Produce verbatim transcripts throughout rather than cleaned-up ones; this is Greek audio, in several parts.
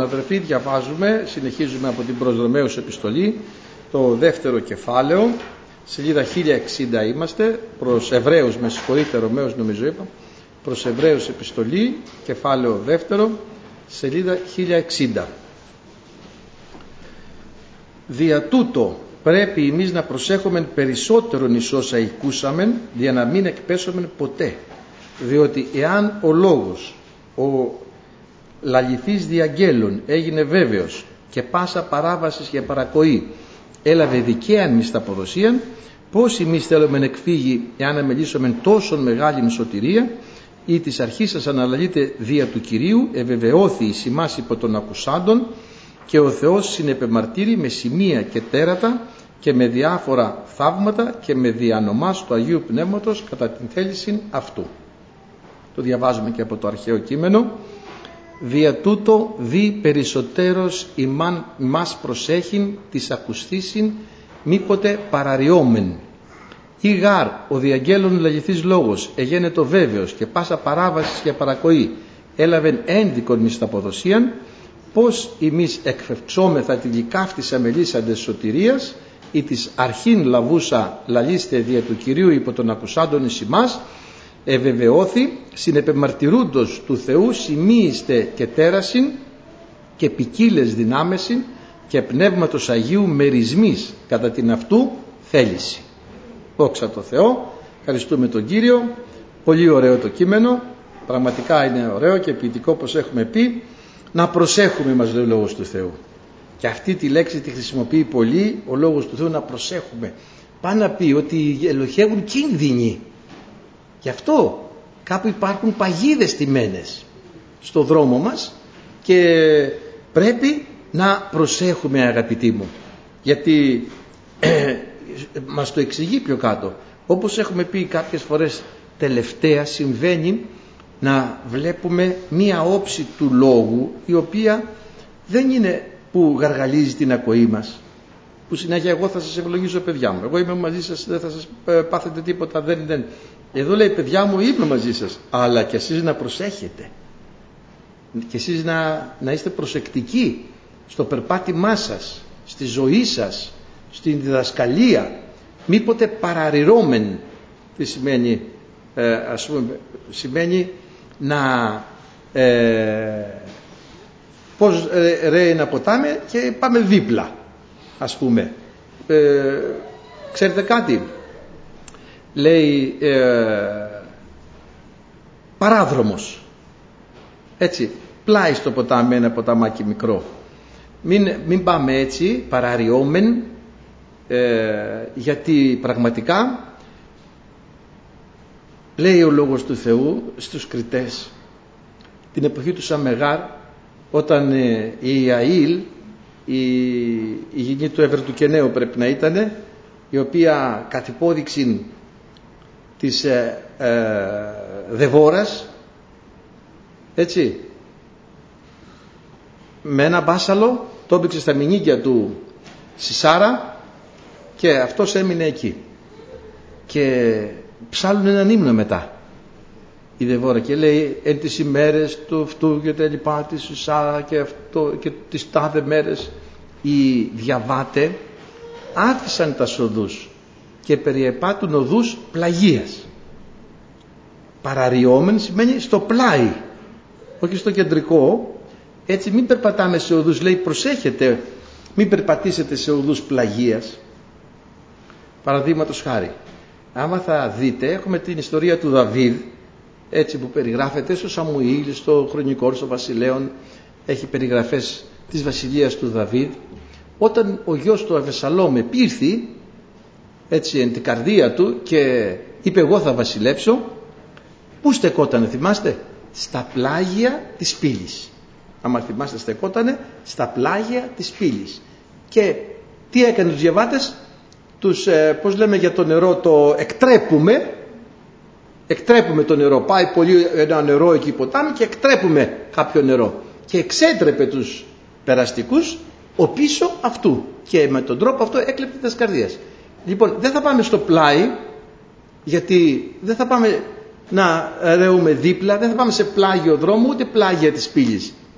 Αδερφοί, διαβάζουμε, συνεχίζουμε από την προς Ρωμαίους επιστολή, το δεύτερο κεφάλαιο, σελίδα χίλια εξήντα είμαστε, προς Εβραίους, με συγχωρείτε, Ρωμαίους νομίζω είπα, προς Εβραίους επιστολή, κεφάλαιο δεύτερο, σελίδα χίλια εξήντα. Δια τούτο πρέπει εμείς να προσέχομεν περισσότερον εις όσα οικούσαμεν, για να μην εκπέσομεν ποτέ, διότι εάν ο λόγος, ο λαληθής διαγγέλων έγινε βέβαιος και πάσα παράβασης και παρακοή έλαβε δικαίαν μισθαποδοσίαν, πώς εμείς θέλουμε να εκφύγει εάν αμελήσομεν τόσον μεγάλη σωτηρία, ή της αρχής σας αναλαλείται δια του Κυρίου ευεβαιώθη εις ημάς υπό των ακουσάντων, και ο Θεός συνεπεμαρτύρει με σημεία και τέρατα και με διάφορα θαύματα και με διανομάς του Αγίου Πνεύματος κατά την θέληση αυτού. Το διαβάζουμε και από το αρχαίο κείμενο. Δια τούτο δι περισσότερος ημάν μας προσέχειν της ακουστήσιν μήποτε παραριόμεν. Ή γάρ ο διαγγέλων λαγηθής λόγος εγένετο βέβαιος και πάσα παράβασης και παρακοή έλαβεν ένδικον μισθαποδοσίαν, πως εμείς εκφευξόμεθα τη λικάφτης αμελήσαντες σωτηρίας, ή της αρχήν λαβούσα λαλίστε δια του Κυρίου υπό των ακουσάντων εις ημάς, ευεβαιώθη συνεπεμαρτυρούντος του Θεού σημείηστε και τέρασιν και ποικίλες δυνάμεσιν και πνεύματος Αγίου μερισμής κατά την αυτού θέληση. Δόξα τω Θεώ, ευχαριστούμε τον Κύριο. Πολύ ωραίο το κείμενο, πραγματικά είναι ωραίο και ποιητικό, πως έχουμε πει. Να προσέχουμε, μας λέει ο Λόγος του Θεού, και αυτή τη λέξη τη χρησιμοποιεί πολύ ο Λόγος του Θεού, να προσέχουμε. Πάει να πει ότι ελοχεύουν κίνδυνοι. Γι' αυτό κάπου υπάρχουν παγίδες στημένες στο δρόμο μας και πρέπει να προσέχουμε, αγαπητοί μου, γιατί ε, μας το εξηγεί πιο κάτω. Όπως έχουμε πει κάποιες φορές τελευταία, συμβαίνει να βλέπουμε μία όψη του λόγου, η οποία δεν είναι που γαργαλίζει την ακοή μας, που συνέχεια εγώ θα σας ευλογήσω παιδιά μου, εγώ είμαι μαζί σας, δεν θα σας πάθετε τίποτα, δεν, δεν. Εδώ λέει παιδιά μου είμαι μαζί σας, αλλά και εσείς να προσέχετε και εσείς να, να είστε προσεκτικοί στο περπάτημά σας, στη ζωή σας, στην διδασκαλία, μήποτε παραρριρώμεν. Τι σημαίνει? Ε, ας πούμε, σημαίνει να ε, πως ε, ρέει ένα ποτάμι και πάμε δίπλα, ας πούμε. Ε, ξέρετε κάτι? Λέει ε, παράδρομος, έτσι, πλάι στο ποτάμι, ένα ποταμάκι μικρό. Μην, μην πάμε έτσι παραρριώμεν, ε, γιατί πραγματικά λέει ο Λόγος του Θεού στους Κριτές την εποχή του Σαμεγάρ, όταν ε, η Ιαήλ, η, η γυνή του Ευρετουκεναίου πρέπει να ήταν, η οποία κατ' υπόδειξη της ε, ε, Δεβόρας, έτσι, με ένα μπάσαλο το έμπηξε στα μηνύκια του Σισάρα και αυτός έμεινε εκεί και ψάλλουν έναν ύμνο μετά η Δεβόρα και λέει εν τις ημέρες του αυτού και τα λοιπά της Σισάρα και, αυτό, και τις τάδε μέρες οι διαβάτε άφησαν τα οδούς και περιεπάτουν οδούς πλαγίας. Παραρριώμεν σημαίνει στο πλάι, όχι στο κεντρικό. Έτσι μην περπατάμε σε οδούς, λέει προσέχετε, μην περπατήσετε σε οδούς πλαγίας. Παραδείγματος χάρη, άμα θα δείτε, έχουμε την ιστορία του Δαβίδ, έτσι που περιγράφεται στο Σαμουήλ, στο Χρονικό, στο Βασιλέων, έχει περιγραφές της βασιλείας του Δαβίδ. Όταν ο γιος του Αβεσσαλόμ επήρθη έτσι εν την καρδία του και είπε εγώ θα βασιλέψω, πού στεκότανε, θυμάστε? Στα πλάγια της πύλης. Άμα θυμάστε, στεκότανε στα πλάγια της πύλης. Και τι έκανε τους διαβάτες? Τους, ε, πώς λέμε για το νερό, το εκτρέπουμε, εκτρέπουμε το νερό, πάει πολύ ένα νερό εκεί ποτάμι και εκτρέπουμε κάποιο νερό και εξέτρεπε τους περαστικούς ο πίσω αυτού και με τον τρόπο αυτό έκλεπτε τις καρδίες. Λοιπόν, δεν θα πάμε στο πλάι, γιατί δεν θα πάμε να ρέουμε δίπλα, δεν θα πάμε σε πλάγιο δρόμο ούτε πλάγια της πύλης.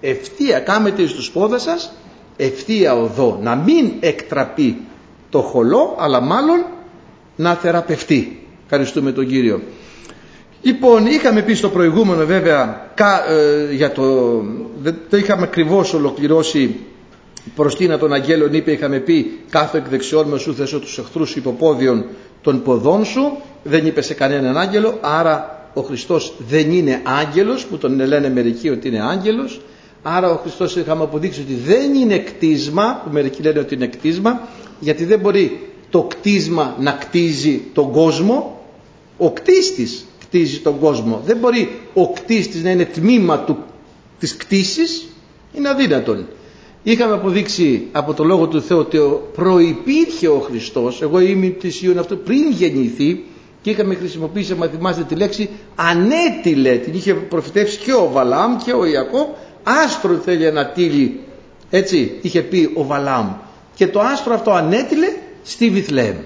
ευθεία, κάμετε εις τους πόδας σας ευθεία οδό, να μην εκτραπεί το χολό, αλλά μάλλον να θεραπευτεί. Ευχαριστούμε τον Κύριο. Λοιπόν, είχαμε πει στο προηγούμενο βέβαια κα, ε, για το, δεν το είχαμε ακριβώς ολοκληρώσει. Προστίνα των αγγέλων είπε, είχαμε πει, κάθε εκ δεξιών με σου θέσω τους εχθρούς υποπόδιων των ποδών σου. Δεν είπε σε κανέναν άγγελο, άρα ο Χριστός δεν είναι άγγελος, που τον λένε μερικοί ότι είναι άγγελος. Άρα ο Χριστός, είχαμε αποδείξει ότι δεν είναι κτίσμα, που μερικοί λένε ότι είναι κτίσμα, γιατί δεν μπορεί το κτίσμα να κτίζει τον κόσμο. Ο κτίστης κτίζει τον κόσμο. Δεν μπορεί ο κτίστης να είναι τμήμα του, της κτίσης, είναι αδύνατον. Είχαμε αποδείξει από το Λόγο του Θεού ότι προϋπήρχε ο Χριστός, εγώ είμαι της Ιων αυτού, πριν γεννηθεί, και είχαμε χρησιμοποιήσει, αν θυμάστε, τη λέξη ανέτειλε. Την είχε προφητεύσει και ο Βαλάμ και ο Ιακώβ. Άστρο θέλει να τύλει, έτσι είχε πει ο Βαλάμ, και το άστρο αυτό ανέτειλε στη Βιθλεέμ.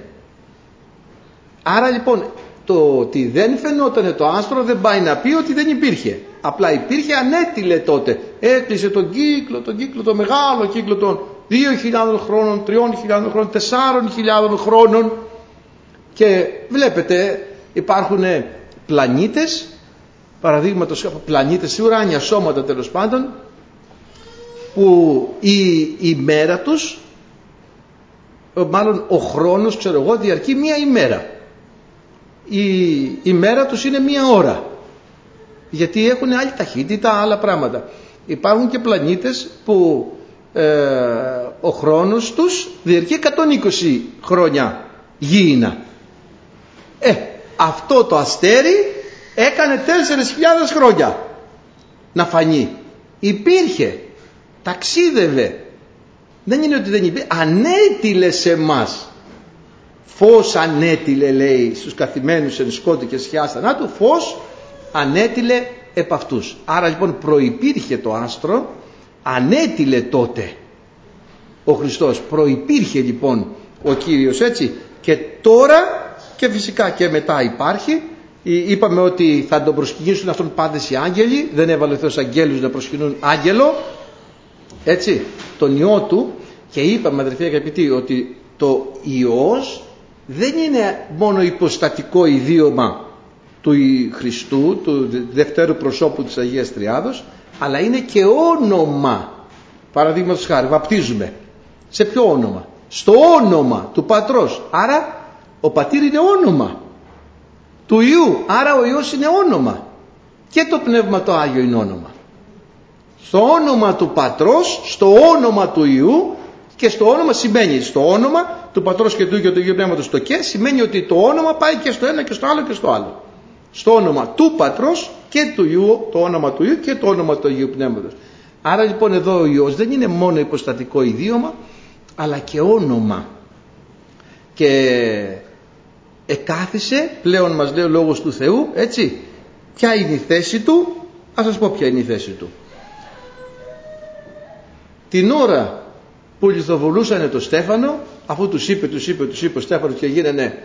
Άρα λοιπόν το ότι δεν φαινόταν το άστρο δεν πάει να πει ότι δεν υπήρχε. Απλά υπήρχε, ανέτειλε τότε. Έκλεισε τον κύκλο, τον κύκλο, το μεγάλο κύκλο των δύο χιλιάδων χρόνων, τριών χιλιάδων χρόνων, τεσσάρων χιλιάδων χρόνων. Και βλέπετε υπάρχουν πλανήτες, παραδείγματος πλανήτες, ουράνια σώματα τέλος πάντων, που η, η μέρα τους, μάλλον ο χρόνος, ξέρω εγώ, διαρκεί μία ημέρα. Η, η μέρα τους είναι μία ώρα, γιατί έχουν άλλη ταχύτητα, άλλα πράγματα. Υπάρχουν και πλανήτες που ε, ο χρόνος τους διαρκεί εκατόν είκοσι χρόνια γήινα. Ε, αυτό το αστέρι έκανε τέσσερις χιλιάδες χρόνια να φανεί. Υπήρχε, ταξίδευε. Δεν είναι ότι δεν υπήρχε, ανέτειλε σε μας. Φως ανέτειλε, λέει, στους καθημένους εν σκότη και σκιάς θανάτου, φως ανέτειλε επ' αυτούς. Άρα λοιπόν προϋπήρχε το άστρο, ανέτειλε τότε ο Χριστός. Προϋπήρχε λοιπόν ο Κύριος, έτσι, και τώρα και φυσικά και μετά υπάρχει. Είπαμε ότι θα τον προσκυνήσουν αυτόν πάντες οι άγγελοι. Δεν έβαλε ο Θεός αγγέλους να προσκυνούν άγγελο, έτσι, τον Υιό του. Και είπαμε, αδερφοί αγαπητοί, ότι το Υιός δεν είναι μόνο υποστατικό ιδίωμα του Χριστού, του δευτέρου προσώπου της Αγίας Τριάδος, αλλά είναι και όνομα. Παραδείγματος χάρη, βαπτίζουμε. Σε ποιο όνομα? Στο όνομα του Πατρός. Άρα ο Πατήρ είναι όνομα του Υιού, άρα ο Υιός είναι όνομα, και το Πνεύμα το Άγιο είναι όνομα. Στο όνομα του Πατρός, στο όνομα του Υιού, και στο όνομα σημαίνει, στο όνομα του Πατρός και του Υιού και του Αγίου Πνεύματος, το και σημαίνει ότι το όνομα πάει και στο ένα και στο άλλο και στο άλλο. Στο όνομα του Πατρός και του Υιού, το όνομα του Υιού και το όνομα του Αγίου Πνεύματος. Άρα λοιπόν εδώ ο Υιός δεν είναι μόνο υποστατικό ιδίωμα, αλλά και όνομα. Και εκάθισε, πλέον μας λέει ο Λόγος του Θεού, έτσι, ποια είναι η θέση του? Ας σας πω ποια είναι η θέση του. Την ώρα που λιθοβολούσανε το Στέφανο, αφού τους είπε, τους είπε, τους είπε ο Στέφανος και γίνανε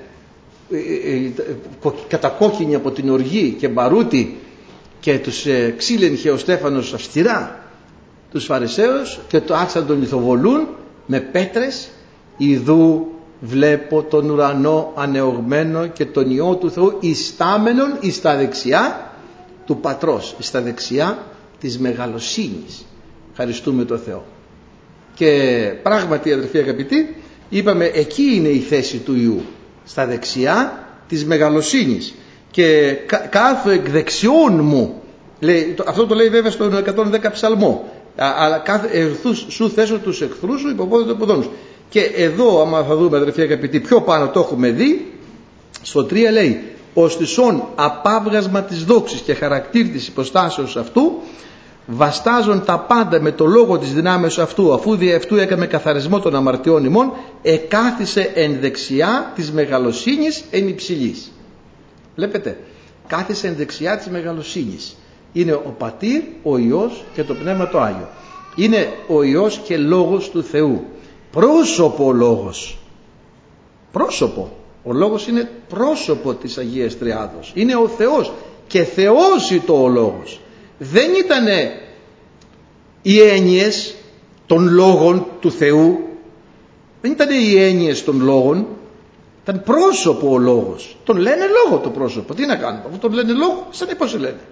κατακόκκινοι από την οργή και μπαρούτι, και τους ε, ξύλενχε ο Στέφανος αυστηρά τους Φαρισαίους και το άρχισαν τον λιθοβολούν με πέτρες. Ιδού βλέπω τον ουρανό ανεωγμένο και τον Υιό του Θεού ιστάμενον εις τα δεξιά του Πατρός, εις τα δεξιά της μεγαλοσύνης. Ευχαριστούμε τον Θεό. Και πράγματι, αδελφοί αγαπητοί, είπαμε εκεί είναι η θέση του Υιού, στα δεξιά της μεγαλοσύνης. Και κάθω εκ δεξιών μου, λέει, αυτό το λέει βέβαια στον εκατόν δέκα ψαλμό, αλλά κάθε, σου θέσω τους εχθρούς σου υποπόδια των ποδών σου. Και εδώ, άμα θα δούμε, αδελφοί αγαπητοί, πιο πάνω το έχουμε δει, στο τρία λέει, οστισόν απάβγασμα της δόξης και χαρακτήρ της υποστάσεως αυτού, βαστάζον τα πάντα με το λόγο της δυνάμεως αυτού, αφού δι' αυτού έκαμε καθαρισμό των αμαρτιών ημών, εκάθισε εν δεξιά της μεγαλοσύνης εν υψηλής. Βλέπετε, κάθισε εν δεξιά της μεγαλοσύνης. Είναι ο Πατήρ, ο Υιός και το Πνεύμα το Άγιο. Είναι ο Υιός και Λόγος του Θεού. Πρόσωπο ο Λόγος. Πρόσωπο. Ο Λόγος είναι πρόσωπο της Αγίας Τριάδος. Είναι ο Θεός και θεώσει το ο Λόγος. Δεν ήτανε οι έννοιες των λόγων του Θεού δεν ήταν οι έννοιες των λόγων, ήταν πρόσωπο ο λόγος. Τον λένε λόγο το πρόσωπο. Τι να κάνουμε, αφού τον λένε λόγο, σαν πώς το λένε.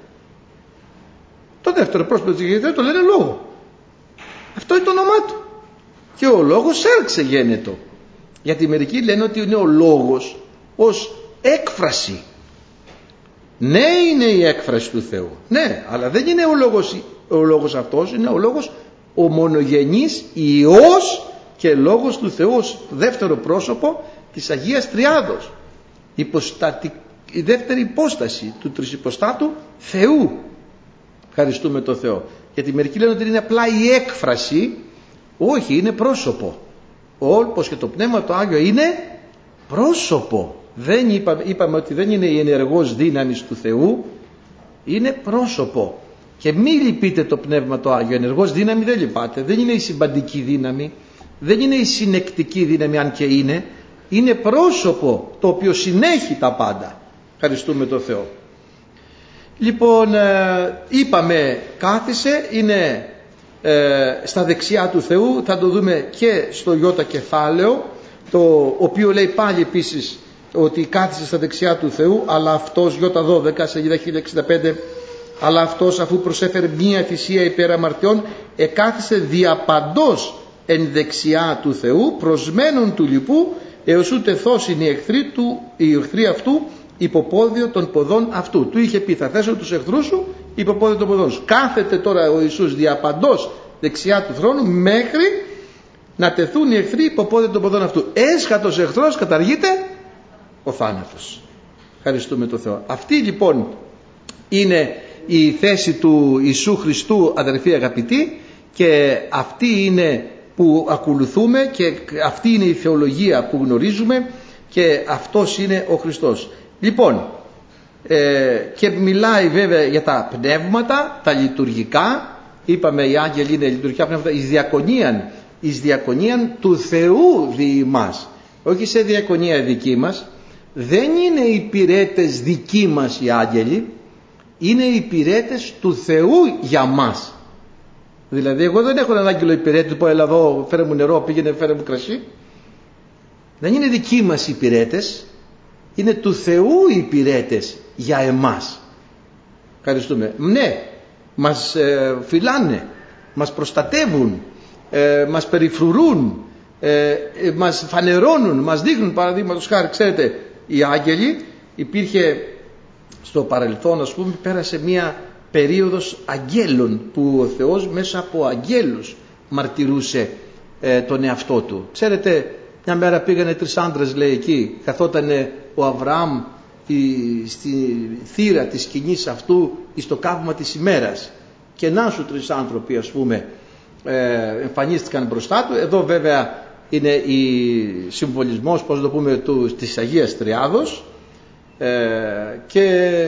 Το δεύτερο πρόσωπο της Γεωργίας το λένε λόγο. Αυτό είναι το όνομά του. Και ο λόγος έρξε γένετο. Γιατί μερικοί λένε ότι είναι ο λόγος ως έκφραση. Ναι, είναι η έκφραση του Θεού. Ναι, αλλά δεν είναι ο λόγος, ο λόγος αυτός, είναι ο λόγος ο μονογενής Υιός και λόγος του Θεού ως δεύτερο πρόσωπο της Αγίας Τριάδος. Υποστατη, η δεύτερη υπόσταση του τρισυποστάτου Θεού. Ευχαριστούμε τον Θεό. Γιατί μερικοί λένε ότι είναι απλά η έκφραση. Όχι, είναι πρόσωπο. Όπως και το Πνεύμα το Άγιο είναι πρόσωπο. Δεν είπαμε, είπαμε ότι δεν είναι η ενεργός δύναμης του Θεού, είναι πρόσωπο. Και μη λυπείτε το Πνεύμα το Άγιο. Ενεργός δύναμη δεν λυπάτε. Δεν είναι η συμπαντική δύναμη, δεν είναι η συνεκτική δύναμη, αν και είναι. Είναι πρόσωπο το οποίο συνέχει τα πάντα. Ευχαριστούμε τον Θεό. Λοιπόν, είπαμε κάθισε, είναι ε, στα δεξιά του Θεού. Θα το δούμε και στο Ιώτα κεφάλαιο, το οποίο λέει πάλι επίσης ότι κάθισε στα δεξιά του Θεού, αλλά αυτός, Ιώτα δώδεκα, σελίδα χίλια εξήντα πέντε, αλλά αυτός αφού προσέφερε μία θυσία υπέρ αμαρτιών, εκάθισε διαπαντός εν δεξιά του Θεού, προσμένων του λοιπού, έως ούτε θώσιν οι εχθροί, του, οι εχθροί αυτού υποπόδιο των ποδών αυτού. Του είχε πει, θα θέσω τους εχθρούς σου υποπόδιο των ποδών σου. Κάθεται τώρα ο Ιησούς διαπαντός δεξιά του θρόνου, μέχρι να τεθούν οι εχθροί υποπόδιο των ποδών αυτού. Έσχατος εχθρός καταργείται ο θάνατος. Ευχαριστούμε τον Θεό. Αυτή λοιπόν είναι η θέση του Ιησού Χριστού, αδερφοί αγαπητοί, και αυτή είναι που ακολουθούμε και αυτή είναι η θεολογία που γνωρίζουμε και αυτός είναι ο Χριστός. Λοιπόν, ε, και μιλάει βέβαια για τα πνεύματα, τα λειτουργικά. Είπαμε οι άγγελοι είναι λειτουργικά πνεύματα, εις διακονίαν, εις διακονίαν του Θεού δι' μας. Όχι σε διακονία δική μας. Δεν είναι υπηρέτες δικοί μας οι άγγελοι, είναι υπηρέτες του Θεού για μας. Δηλαδή εγώ δεν έχω έναν άγγελο υπηρέτη του πω έλα εδώ φέρε μου νερό, πήγαινε φέρε μου κρασί. Δεν είναι δικοί μας υπηρέτες, είναι του Θεού υπηρέτες για εμάς. Ευχαριστούμε. Ναι, μας ε, φυλάνε, μας προστατεύουν, ε, μας περιφρουρούν, ε, ε, μας φανερώνουν, μας δείχνουν. Παραδείγματος χάρη, ξέρετε, οι άγγελοι, υπήρχε στο παρελθόν, ας πούμε, πέρασε μία περίοδος αγγέλων που ο Θεός μέσα από αγγέλους μαρτυρούσε ε, τον εαυτό του. Ξέρετε, μια μέρα πήγανε τρεις άντρες, λέει, εκεί, καθότανε ο Αβραάμ η, στη θύρα της σκηνής αυτού στο καύμα της ημέρας, και να σου τρεις άνθρωποι, ας πούμε, ε, εμφανίστηκαν μπροστά του. Εδώ βέβαια είναι η συμβολισμός, πώς το πούμε, του, της Αγίας Τριάδος, ε, και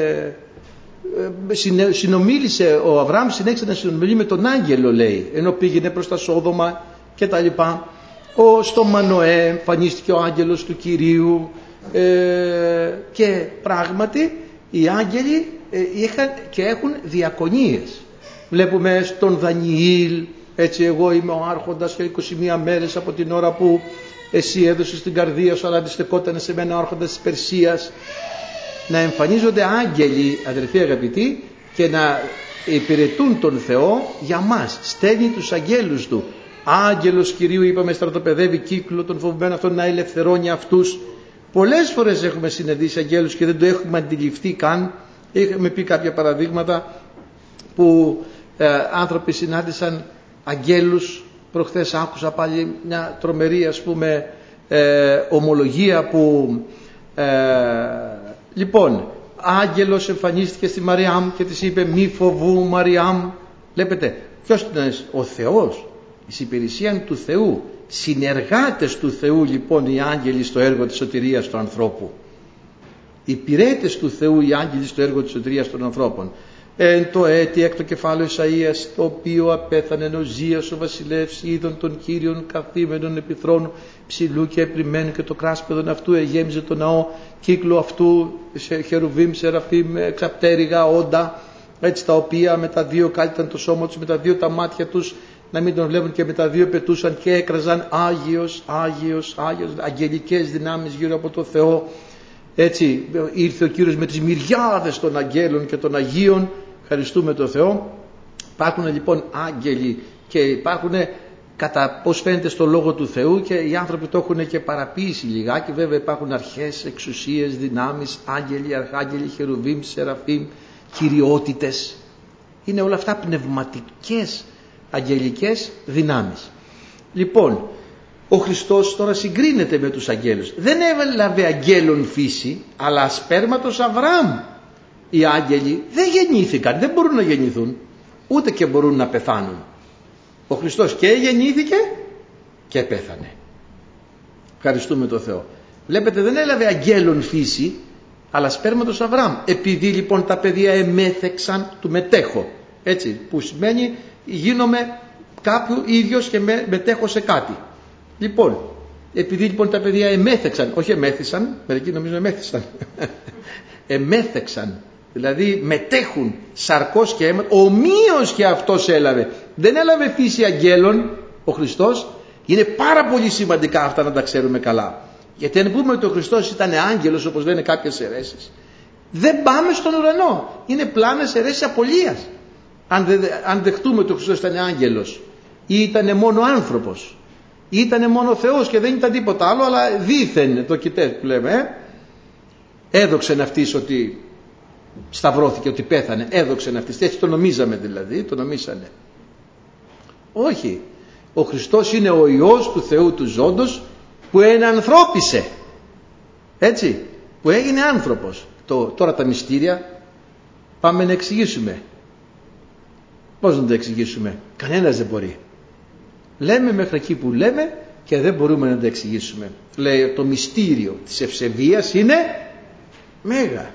ε, συνομίλησε ο Αβραάμ, συνέχισε να συνομιλεί με τον άγγελο, λέει, ενώ πήγαινε προς τα Σόδομα και τα λοιπά. Ο, στο Μανοέ εμφανίστηκε ο άγγελος του Κυρίου, ε, και πράγματι οι άγγελοι ε, είχαν και έχουν διακονίες. Βλέπουμε στον Δανιήλ, έτσι, εγώ είμαι ο άρχοντας και είκοσι μία μέρες από την ώρα που εσύ έδωσες την καρδία σου, αλλά αντιστεκόταν σε μένα ο άρχοντας της Περσίας. Να εμφανίζονται άγγελοι, αδερφοί αγαπητοί, και να υπηρετούν τον Θεό για μας. Στέλνει τους αγγέλους του. Άγγελος Κυρίου, είπαμε, στρατοπεδεύει κύκλο των φοβημένων αυτών, να ελευθερώνει αυτούς. Πολλές φορές έχουμε συναντήσει αγγέλους και δεν το έχουμε αντιληφθεί καν. Είχαμε πει κάποια παραδείγματα που ε, άνθρωποι συνάντησαν αγγέλους. Προχθές άκουσα πάλι μια τρομερή, ας πούμε, ε, ομολογία που ε, λοιπόν, άγγελος εμφανίστηκε στη Μαριάμ και της είπε μη φοβού Μαριάμ. Βλέπετε, ποιος ήταν? Ο Θεός, εις υπηρεσία του Θεού. Συνεργάτες του Θεού λοιπόν οι άγγελοι στο έργο της σωτηρίας του ανθρώπου. Υπηρέτες του Θεού οι άγγελοι στο έργο της σωτηρίας των ανθρώπων. Εν το έτη έκτο κεφάλαιο Ισαΐας, το οποίο απέθανε ο Ζίας ο βασιλεύς, είδων των Κύριων καθήμενων επιθρόνου ψηλού και επριμένου, και το κράσπεδον αυτού εγέμιζε το ναό, κύκλο αυτού σε χερουβίμ, σεραφίμ, εξαπτέρυγα, όντα, έτσι, τα οποία με τα δύο κάλυπταν το σώμα τους, με τα δύο τα μάτια τους, να μην τον βλέπουν, και με τα δύο πετούσαν και έκραζαν Άγιος, Άγιος, Άγιος, αγγελικές δυνάμεις γύρω από το Θεό. Έτσι ήρθε ο Κύριος με τις μυριάδες των αγγέλων και των Αγίων, ευχαριστούμε τον Θεό. Υπάρχουν λοιπόν άγγελοι και υπάρχουν, κατά πώς φαίνεται στο Λόγο του Θεού, και οι άνθρωποι το έχουν και παραποίησει λιγάκι. Βέβαια υπάρχουν αρχές, εξουσίες, δυνάμεις, άγγελοι, αρχάγγελοι, χερουβίμ, σεραφίμ, κυριότητες. Είναι όλα αυτά πνευματικές αγγελικές δυνάμεις. Λοιπόν, ο Χριστός τώρα συγκρίνεται με τους αγγέλους. Δεν έλαβε αγγέλων φύση, αλλά σπέρματος Αβραάμ. Οι άγγελοι δεν γεννήθηκαν, δεν μπορούν να γεννηθούν, ούτε και μπορούν να πεθάνουν. Ο Χριστός και γεννήθηκε και πέθανε. Ευχαριστούμε τον Θεό. Βλέπετε, δεν έλαβε αγγέλων φύση, αλλά σπέρματος Αβραάμ. Επειδή λοιπόν τα παιδιά εμέθεξαν, του μετέχω, έτσι, που σημαίνει γίνομαι κάποιου ίδιος και με, μετέχω σε κάτι. Λοιπόν, επειδή λοιπόν τα παιδιά εμέθεξαν, όχι εμέθησαν, μερικοί νομίζω εμέθησαν, εμέθεξαν, δηλαδή μετέχουν σαρκός και αίμα, ομοίως και αυτός έλαβε. Δεν έλαβε φύση αγγέλων ο Χριστός. Είναι πάρα πολύ σημαντικά αυτά να τα ξέρουμε καλά. Γιατί αν πούμε ότι ο Χριστός ήταν άγγελος, όπως λένε κάποιες αιρέσεις, δεν πάμε στον ουρανό. Είναι πλάνες αιρέσεις απολίας. Αν, δε, αν δεχτούμε ότι ο Χριστός ήταν άγγελος, ή ήταν μόνο άνθρωπος, ή ήταν μόνο Θεός και δεν ήταν τίποτα άλλο, αλλά δήθεν το κοιτές που λέμε, ε? έδοξεν αυτής ότι σταυρώθηκε, ότι πέθανε, έδοξεν αυτής, έτσι το νομίζαμε δηλαδή, το νομίσανε. Όχι, ο Χριστός είναι ο Υιός του Θεού του ζώντος, που ενανθρώπισε, έτσι, που έγινε άνθρωπος. Το, τώρα τα μυστήρια πάμε να εξηγήσουμε. Πώς να τα εξηγήσουμε? Κανένας δεν μπορεί. Λέμε μέχρι εκεί που λέμε και δεν μπορούμε να τα εξηγήσουμε. Λέει, το μυστήριο της ευσεβίας είναι μέγα.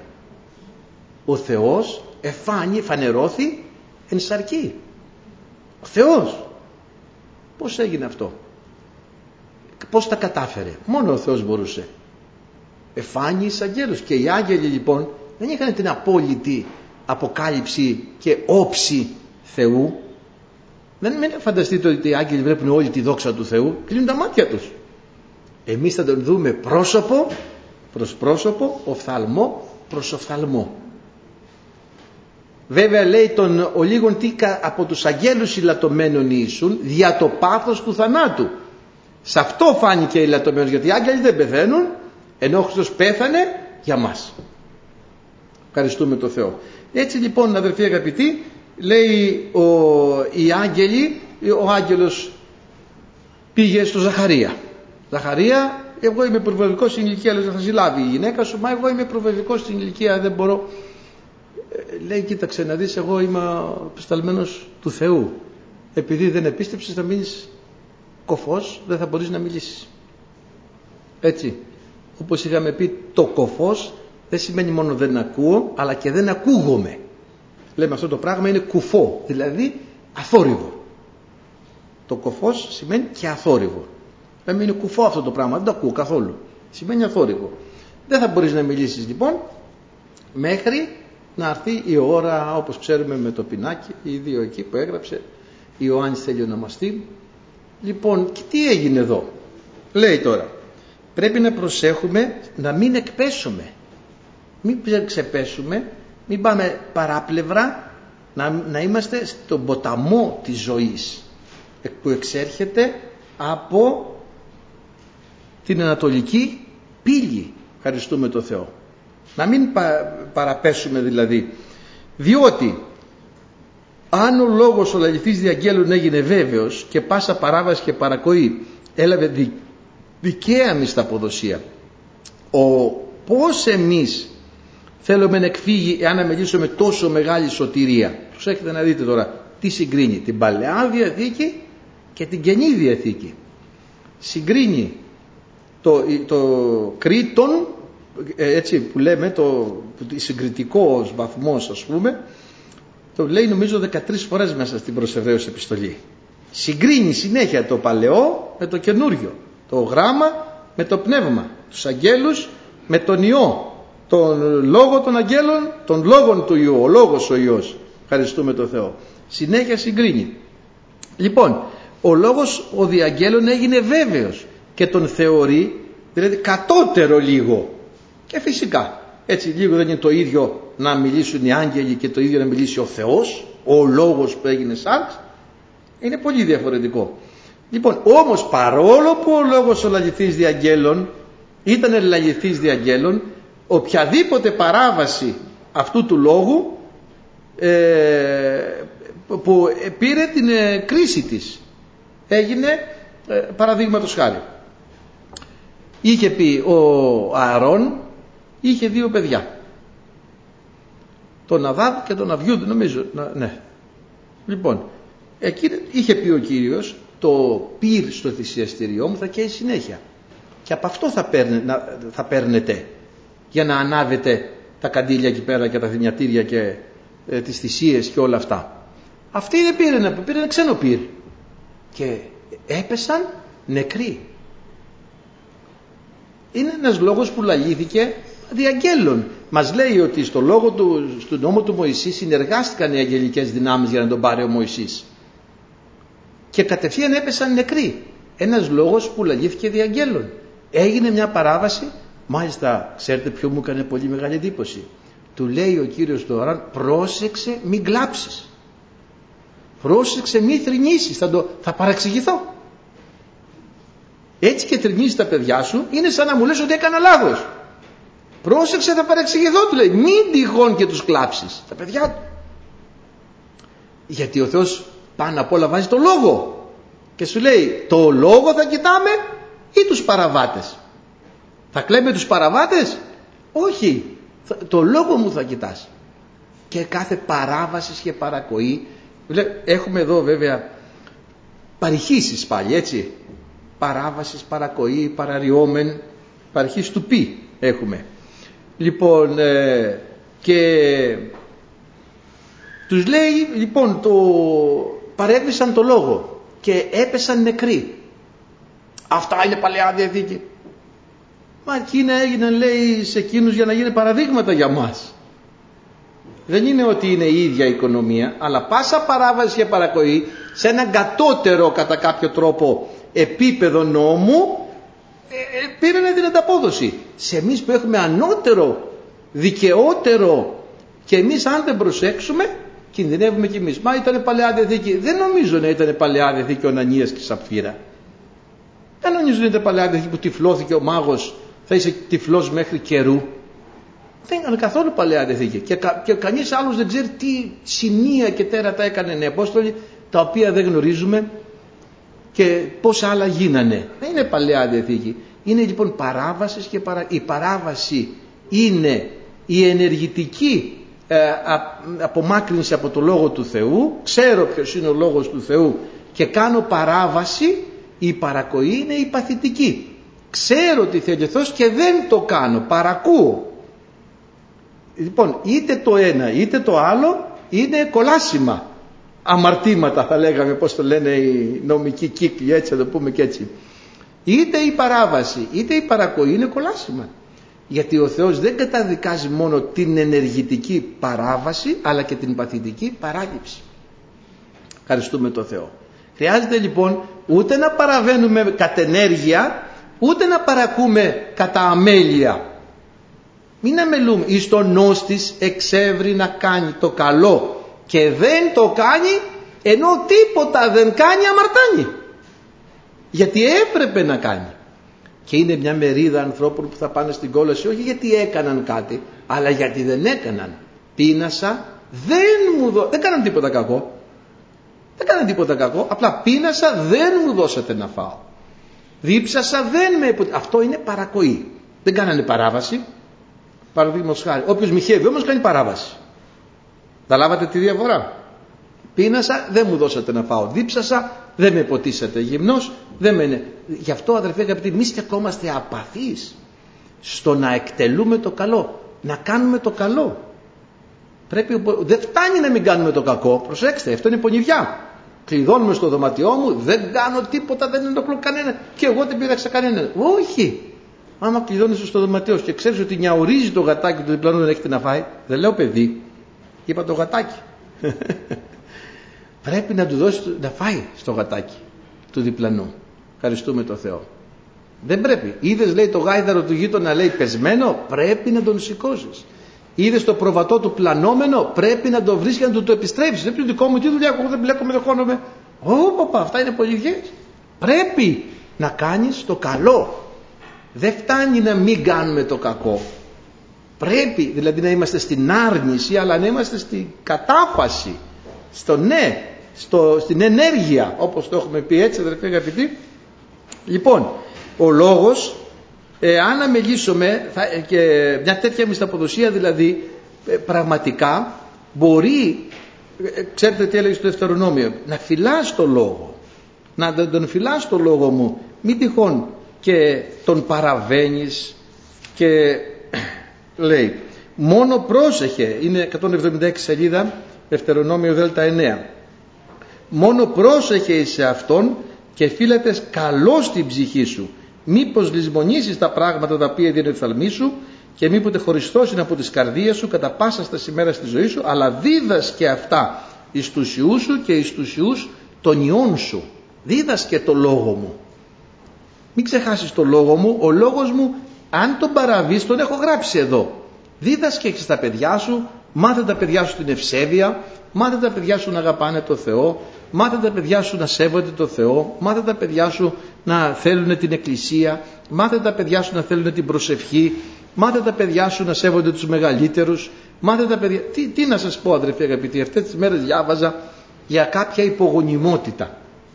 Ο Θεός εφάνει, φανερώθη εν σαρκή. Ο Θεός. Πώς έγινε αυτό? Πώς τα κατάφερε? Μόνο ο Θεός μπορούσε. Εφάνει εις αγγέλους. Και οι άγγελοι λοιπόν δεν είχαν την απόλυτη αποκάλυψη και όψη Θεού. Δεν μην φανταστείτε ότι οι άγγελοι βλέπουν όλη τη δόξα του Θεού. Κλείνουν τα μάτια τους. Εμείς θα τον δούμε πρόσωπο προς πρόσωπο, οφθαλμό προς οφθαλμό. Βέβαια λέει τον ο λίγον τι από τους αγγέλους ηλατωμένων ήσουν δια το πάθος του θανάτου. Σε αυτό φάνηκε ηλατωμένος, γιατί οι άγγελοι δεν πεθαίνουν, ενώ ο Χριστός πέθανε για μας. Ευχαριστούμε τον Θεό. Έτσι λοιπόν, αδερφοί αγαπητοί, λέει ο, οι άγγελοι, ο άγγελος πήγε στο Ζαχαρία. Ζαχαρία, εγώ είμαι προβεβικός στην ηλικία, λέει, θα συλλάβει η γυναίκα σου, μα εγώ είμαι προβεβικός στην ηλικία, δεν μπορώ. Λέει, κοίταξε να δεις, εγώ είμαι απεσταλμένος του Θεού. Επειδή δεν επίστεψες να μείνεις κοφός, δεν θα μπορείς να μιλήσεις. Έτσι, όπως είχαμε πει, το κοφός δεν σημαίνει μόνο δεν ακούω, αλλά και δεν ακούγομαι. Λέμε αυτό το πράγμα είναι κουφό, δηλαδή αθόρυβο. Το κοφός σημαίνει και αθόρυβο. Λέμε είναι κουφό αυτό το πράγμα, δεν το ακούω καθόλου. Σημαίνει αθόρυβο. Δεν θα μπορείς να μιλήσεις λοιπόν μέχρι να έρθει η ώρα, όπως ξέρουμε με το πινάκι, οι δύο εκεί που έγραψε, Ιωάννης θέλει ονομαστεί. Λοιπόν, και τι έγινε εδώ? Λέει τώρα, πρέπει να προσέχουμε να μην εκπέσουμε, μην ξεπέσουμε, μην πάμε παράπλευρα, να, να είμαστε στον ποταμό της ζωής που εξέρχεται από την ανατολική πύλη. Ευχαριστούμε τον Θεό. Να μην πα, παραπέσουμε δηλαδή, διότι αν ο λόγος ο λαληθής διαγγέλων έγινε βέβαιος και πάσα παράβαση και παρακοή έλαβε δι, δικαία μισθαποδοσία, ο πώς εμείς θέλουμε να εκφύγει εάν αμελήσουμε τόσο μεγάλη σωτηρία? Προσέχετε να δείτε τώρα τι συγκρίνει την Παλαιά Διαθήκη και την Καινή Διαθήκη. Συγκρίνει το, το κρίτον, έτσι που λέμε, το συγκριτικός βαθμός, ας πούμε, το λέει νομίζω δεκατρείς φορές μέσα στην προς Εβραίους επιστολή. Συγκρίνει συνέχεια το παλαιό με το καινούριο, το γράμμα με το πνεύμα, τους αγγέλους με τον Υιό, τον λόγο των αγγέλων, τον λόγον του Υιού, ο λόγος ο Υιός. Ευχαριστούμε τον Θεό. Συνέχεια συγκρίνει. Λοιπόν, ο λόγος ο διαγγέλων έγινε βέβαιος και τον θεωρεί, δηλαδή κατώτερο λίγο. Και φυσικά, έτσι λίγο δεν είναι το ίδιο να μιλήσουν οι άγγελοι και το ίδιο να μιλήσει ο Θεός, ο λόγος που έγινε σάρξ. Είναι πολύ διαφορετικό. Λοιπόν, όμως παρόλο που ο λόγος ο λαληθής διαγγέλων ήταν λαληθής διαγγέλων, οποιαδήποτε παράβαση αυτού του λόγου ε, που πήρε την ε, κρίση της έγινε ε, παραδείγματος χάρη. Είχε πει ο Ααρών, είχε δύο παιδιά, τον Ναδάβ και τον Αβιούδ, νομίζω, ναι. Λοιπόν, εκεί είχε πει ο Κύριος, το πυρ στο θυσιαστήριό μου θα καίει συνέχεια και από αυτό θα, παίρνε, θα παίρνετε για να ανάβετε τα καντήλια εκεί πέρα και τα θυμιατήρια και ε, τις θυσίες και όλα αυτά. Αυτοί δεν πήραν, πήραν ξένο πυρ και έπεσαν νεκροί. Είναι ένας λόγος που λαλήθηκε διαγγέλων. Μας λέει ότι στο, λόγο του, στο νόμο του Μωυσή συνεργάστηκαν οι αγγελικές δυνάμεις για να τον πάρει ο Μωυσής και κατευθείαν έπεσαν νεκροί. Ένας λόγος που λαλήθηκε διαγγέλων. Έγινε μια παράβαση. Μάλιστα, ξέρετε ποιο μου έκανε πολύ μεγάλη εντύπωση? Του λέει ο Κύριος του Αράν, πρόσεξε μην κλάψεις, πρόσεξε μην θρηνήσεις, θα, το, θα παραξηγηθώ. Έτσι και θρηνήσεις τα παιδιά σου, είναι σαν να μου λες ότι έκανα λάθος. Πρόσεξε, θα παραξηγηθώ, του λέει, μην τυχόν και τους κλάψεις τα παιδιά του. Γιατί ο Θεός πάνω απ' όλα βάζει το λόγο και σου λέει, το λόγο θα κοιτάμε ή τους παραβάτες? Θα κλαίμε τους παραβάτες? Όχι, το λόγο μου θα κοιτάς. Και κάθε παράβαση και παρακοή, έχουμε εδώ βέβαια παρηχήσεις πάλι, έτσι, παράβασης, παρακοή, παραριόμεν, παρηχήσεις του πι έχουμε. Λοιπόν, ε, και τους λέει, λοιπόν, το παρέβησαν το λόγο και έπεσαν νεκροί. Αυτά είναι Παλαιά Διαθήκη. Μα εκείνα έγιναν, λέει, σε εκείνους για να γίνουν παραδείγματα για μας. Δεν είναι ότι είναι η ίδια η οικονομία, αλλά πάσα παράβαση και παρακοή σε έναν κατώτερο κατά κάποιο τρόπο επίπεδο νόμου ε, ε, πήραν την ανταπόδοση. Σε εμείς που έχουμε ανώτερο, δικαιότερο, και εμείς αν δεν προσέξουμε κινδυνεύουμε κι εμείς. Μα ήταν Παλαιά Διαθήκη. Δεν νομίζω να ήταν Παλαιά Διαθήκη ο Ανανίας και η Σαπφύρα. Δεν νομίζω να ήταν Παλαιά Διαθήκη που τυφλώθηκε ο μάγος, θα είσαι τυφλός μέχρι καιρού. Δεν ήταν καθόλου Παλαιά Διαθήκη. Και, κα, και κανείς άλλος δεν ξέρει τι σημεία και τέρατα έκαναν οι Απόστολοι, τα οποία δεν γνωρίζουμε και πόσα άλλα γίνανε. Δεν είναι Παλαιά Διαθήκη. Είναι λοιπόν παράβαση και παρα... η παράβαση είναι η ενεργητική ε, απομάκρυνση από το Λόγο του Θεού. Ξέρω ποιος είναι ο Λόγος του Θεού και κάνω παράβαση. Η παρακοή είναι η παθητική. Ξέρω τι θέλει ο Θεός και δεν το κάνω, παρακούω. Λοιπόν, είτε το ένα είτε το άλλο είναι κολάσιμα αμαρτήματα, θα λέγαμε, πώς το λένε οι νομικοί κύκλοι, έτσι θα το πούμε και έτσι. Είτε η παράβαση είτε η παρακοή είναι κολάσιμα, γιατί ο Θεός δεν καταδικάζει μόνο την ενεργητική παράβαση αλλά και την παθητική παράληψη. Ευχαριστούμε τον Θεό. Χρειάζεται λοιπόν ούτε να παραβαίνουμε κατ' ενέργεια, ούτε να παρακούμε κατά αμέλεια. Μην αμελούμε. Εις τον νόστης εξεύρει να κάνει το καλό και δεν το κάνει, ενώ τίποτα δεν κάνει αμαρτάνει. Γιατί έπρεπε να κάνει. Και είναι μια μερίδα ανθρώπων που θα πάνε στην κόλαση όχι γιατί έκαναν κάτι, αλλά γιατί δεν έκαναν. Πείνασα, δεν μου δω... δεν κάναν τίποτα κακό. Δεν κάναν τίποτα κακό, απλά πείνασα, δεν μου δώσατε να φάω. Δίψασα, δεν με... Αυτό είναι παρακοή. Δεν κάνανε παράβαση. Παραδείγματος χάρη, όποιος μοιχεύει όμως κάνει παράβαση. Θα λάβατε τη διαφορά. Πείνασα, δεν μου δώσατε να φάω. Δίψασα, δεν με ποτίσατε. Γυμνός, δεν με... Γι' αυτό, αδερφέ αγαπητοί, εμείς στεκόμαστε απαθείς στο να εκτελούμε το καλό, να κάνουμε το καλό. Πρέπει... Δεν φτάνει να μην κάνουμε το κακό. Προσέξτε, αυτό είναι πονηδιά. Κλειδώνουμε στο δωματιό μου, δεν κάνω τίποτα, δεν ενοχλώ κανένα και εγώ δεν πείραξα κανέναν. Όχι. Άμα κλειδώνεσαι στο δωματιό και ξέρεις ότι νιαουρίζει το γατάκι του διπλανού, δεν έχετε να φάει. Δεν λέω παιδί, είπα το γατάκι. Πρέπει να του δώσει να φάει στο γατάκι του διπλανού. Ευχαριστούμε το Θεό. Δεν πρέπει. Είδες, λέει, το γάιδαρο του γείτονα, λέει, πεσμένο, πρέπει να τον σηκώσεις. Είδες το προβατό του πλανόμενο, πρέπει να το βρεις και να του το επιστρέψεις. Δεν πει δικό μου, τι δουλειά, εγώ δεν μπλέκομαι, δεν χώνομαι. Ω, παπά, αυτά είναι πολυδιές. Πρέπει να κάνεις το καλό. Δεν φτάνει να μην κάνουμε το κακό. Πρέπει δηλαδή να είμαστε στην άρνηση, αλλά να είμαστε στην κατάφαση, στο ναι, στο, στην ενέργεια, όπως το έχουμε πει, έτσι αδερφοί αγαπητοί. Λοιπόν, ο λόγος, ε, αν αμελήσουμε θα, και μια τέτοια μισθαποδοσία δηλαδή, ε, πραγματικά μπορεί, ε, ξέρετε τι έλεγε στο Δευτερονόμιο, να φυλάς το λόγο, να τον φυλάς το λόγο μου, μην τυχόν και τον παραβαίνεις. Και λέει, μόνο πρόσεχε, είναι εκατόν εβδομήντα έξι σελίδα, Δευτερονόμιο Δέλτα εννέα, μόνο πρόσεχε σε αυτόν και φύλατες καλό στην ψυχή σου, μήπως λησμονήσεις τα πράγματα τα οποία δίνει ο οφθαλμής σου και μήποτε χωριστώσεις από τις καρδίες σου κατά πάσα στα ημέρας της ζωής σου, αλλά δίδασκε αυτά εις τους ιούς σου και εις τους ιούς των ιών σου. Δίδασκε το λόγο μου. Μην ξεχάσεις το λόγο μου. Ο λόγος μου, αν τον παραβείς, τον έχω γράψει εδώ. Δίδασκε στα παιδιά σου, μάθε τα παιδιά σου την ευσέβεια, μάθε τα παιδιά σου να αγαπάνε το Θεό, μάθε τα παιδιά σου να σέβονται το Θεό, μάθε τα παιδιά σου να θέλουν την εκκλησία, μάθε τα παιδιά σου να θέλουν την προσευχή, μάθε τα παιδιά σου να σέβονται τους μεγαλύτερους, μάθε τα παιδιά... Τι, τι να σας πω αδερφοί αγαπητοί, αυτές τις μέρες διάβαζα για κάποια υπογονιμότητα.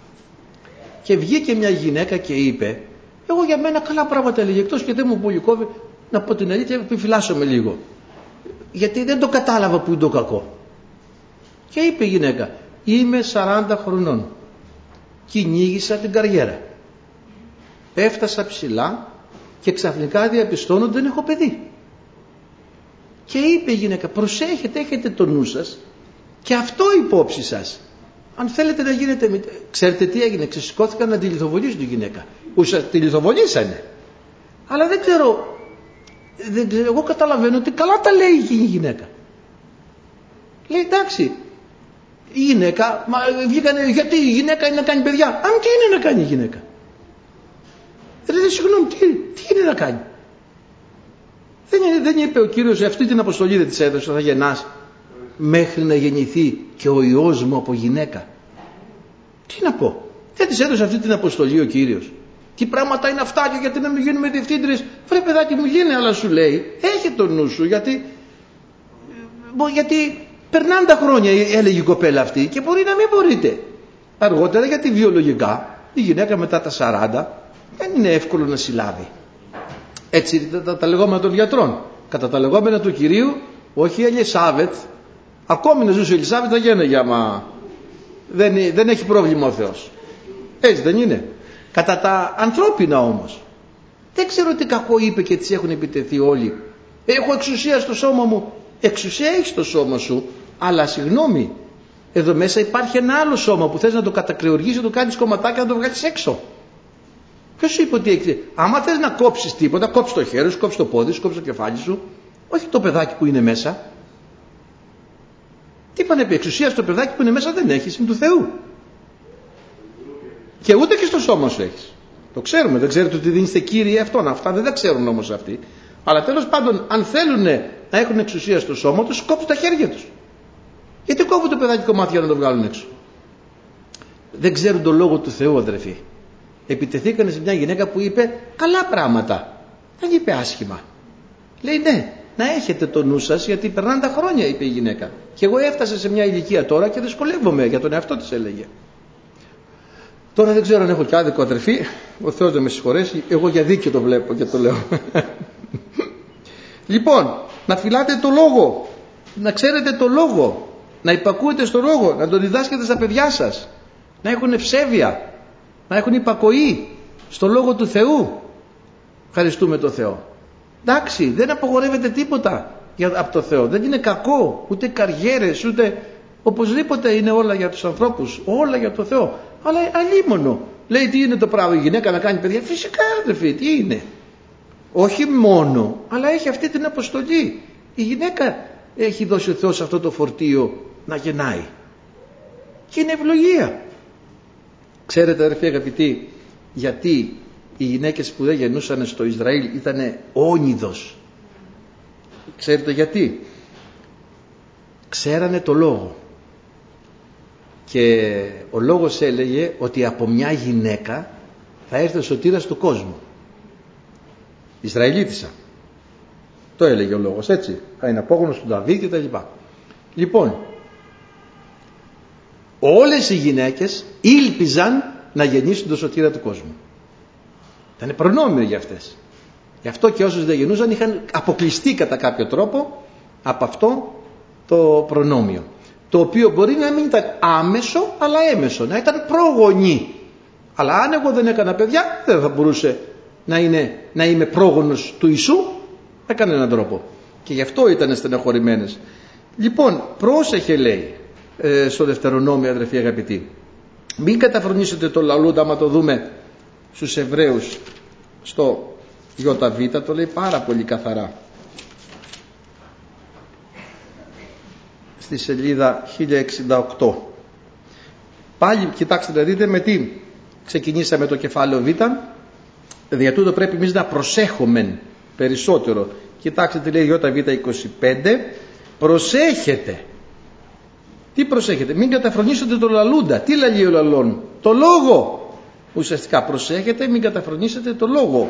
Και βγήκε μια γυναίκα και είπε, εγώ για μένα καλά πράγματα έλεγε, εκτός και δεν μου πολυκόβει, να πω την αλήθεια, επιφυλάσσομαι λίγο. Γιατί δεν το κατάλαβα που είναι το κακό. Και είπε η γυναίκα, είμαι σαράντα χρονών, κυνήγησα την καριέρα, έφτασα ψηλά και ξαφνικά διαπιστώνω ότι δεν έχω παιδί. Και είπε η γυναίκα, προσέχετε, έχετε το νου σας και αυτό υπόψη σας. Αν θέλετε να γίνετε... Ξέρετε τι έγινε, ξεσηκώθηκαν να τη λιθοβολήσουν τη γυναίκα. Ουσα τη λιθοβολήσανε. Αλλά δεν ξέρω, δεν ξέρω, εγώ καταλαβαίνω ότι καλά τα λέει η γυναίκα. Λέει εντάξει, η γυναίκα, μα βγήκανε, γιατί η γυναίκα είναι να κάνει παιδιά. Αν τι είναι να κάνει η γυναίκα. Δεν συγγνώμη, τι, τι είναι να κάνει. Δεν, δεν είπε ο Κύριος, αυτή την αποστολή δεν της έδωσε, θα γεννάς μέχρι να γεννηθεί και ο Υιός μου από γυναίκα. Τι να πω, δεν της έδωσε αυτή την αποστολή ο Κύριος. Τι πράγματα είναι αυτά και γιατί να μην γίνουμε διευθύντριες. Βρε παιδάκι μου, γίνει, αλλά σου λέει, έχει το νου σου, γιατί, γιατί περνάνε τα χρόνια, έλεγε η κοπέλα αυτή, και μπορεί να μην μπορείτε. Αργότερα, γιατί βιολογικά η γυναίκα μετά τα σαράντα δεν είναι εύκολο να συλλάβει. Έτσι τα, τα, τα λεγόμενα των γιατρών. Κατά τα λεγόμενα του Κυρίου, όχι η Ελισάβετ, ακόμη να ζούσε η Ελισάβετ θα γίνεγε, άμα δεν, δεν έχει πρόβλημα ο Θεός. Έτσι δεν είναι. Κατά τα ανθρώπινα όμως, δεν ξέρω τι κακό είπε και τις έχουν επιτεθεί όλοι. Έχω εξουσία στο σώμα μου. Εξουσία έχεις στο σώμα σου, αλλά συγγνώμη, εδώ μέσα υπάρχει ένα άλλο σώμα που θες να το κατακρεουργήσεις, να το κάνεις κομματάκια, να το βγάλεις έξω. Ποιος είπε ότι έχεις? Άμα θες να κόψεις τίποτα, κόψεις το χέρι σου, κόψεις το πόδι σου, κόψεις το κεφάλι σου, όχι το παιδάκι που είναι μέσα. Τι πάνε πει, εξουσία στο παιδάκι που είναι μέσα δεν έχεις, είναι του Θεού. Και ούτε και στο σώμα σου έχεις. Το ξέρουμε, δεν ξέρετε ότι δεν είστε κύριοι αυτών. Αυτά δεν τα ξέρουν όμως αυτοί. Αλλά τέλος πάντων, αν θέλουν να έχουν εξουσία στο σώμα τους, κόψουν τα χέρια τους. Γιατί κόβουν το παιδάκι κομμάτια για να το βγάλουν έξω? Δεν ξέρουν τον λόγο του Θεού, αδερφοί. Επιτεθήκανε σε μια γυναίκα που είπε καλά πράγματα. Δεν είπε άσχημα. Λέει ναι, να έχετε το νου σας, γιατί περνάνε τα χρόνια, είπε η γυναίκα. Και εγώ έφτασα σε μια ηλικία τώρα και δυσκολεύομαι, για τον εαυτό της έλεγε. Τώρα δεν ξέρω αν έχω κι άδικο, αδερφοί. Ο Θεός δεν με συγχωρέσει. Εγώ για δίκιο το βλέπω και το λέω. Λοιπόν, να φυλάτε το λόγο. Να ξέρετε το λόγο. Να υπακούετε στο λόγο. Να τον διδάσκετε στα παιδιά σας. Να έχουν ευσέβεια. Να έχουν υπακοή στο λόγο του Θεού. Ευχαριστούμε τον Θεό. Εντάξει, δεν απαγορεύεται τίποτα από το Θεό. Δεν είναι κακό. Ούτε καριέρες, ούτε... Οπωσδήποτε είναι όλα για τους ανθρώπους. Όλα για το Θεό. Αλλά αλίμονο. Λέει τι είναι το πράγμα, η γυναίκα να κάνει παιδιά? Φυσικά αδερφοί, τι είναι? Όχι μόνο, αλλά έχει αυτή την αποστολή. Η γυναίκα έχει δώσει ο Θεός αυτό το φορτίο να γεννάει. Και είναι ευλογία. Ξέρετε αδερφοί αγαπητοί, γιατί οι γυναίκες που δεν γεννούσαν στο Ισραήλ ήταν όνειδος? Ξέρετε γιατί? Ξέρανε το λόγο. Και ο λόγος έλεγε ότι από μια γυναίκα θα έρθει ο σωτήρας του κόσμου. Ισραηλίτισσα. Το έλεγε ο λόγος, έτσι. Θα είναι απόγονος του Δαβίδ και τα λοιπά. Λοιπόν, όλες οι γυναίκες ήλπιζαν να γεννήσουν τον σωτήρα του κόσμου. Ήταν προνόμιο για αυτές. Γι' αυτό και όσους δεν γεννούσαν είχαν αποκλειστεί κατά κάποιο τρόπο από αυτό το προνόμιο. Το οποίο μπορεί να μην ήταν άμεσο, αλλά έμεσο, να ήταν πρόγονη. Αλλά αν εγώ δεν έκανα παιδιά, δεν θα μπορούσε να, είναι, να είμαι πρόγονος του Ιησού με κανέναν τρόπο. Και γι' αυτό ήταν στεναχωρημένες. Λοιπόν, πρόσεχε λέει ε, στο Δευτερονόμιο, αδερφοί αγαπητοί. Μην καταφρονήσετε το λαλούντα, άμα το δούμε στους Εβραίους στο ΙΒ, το λέει πάρα πολύ καθαρά. Στη σελίδα χίλια εξήντα οκτώ. Πάλι κοιτάξτε να δείτε με τι ξεκινήσαμε το κεφάλαιο Β. Δια τούτο πρέπει εμείς να προσέχουμε περισσότερο. Κοιτάξτε τι λέει ΙΒ είκοσι πέντε. Προσέχετε. Τι προσέχετε? Μην καταφρονήσετε το λαλούντα. Τι λέει ο λαλών? Το λόγο. Ουσιαστικά προσέχετε, μην καταφρονήσετε το λόγο.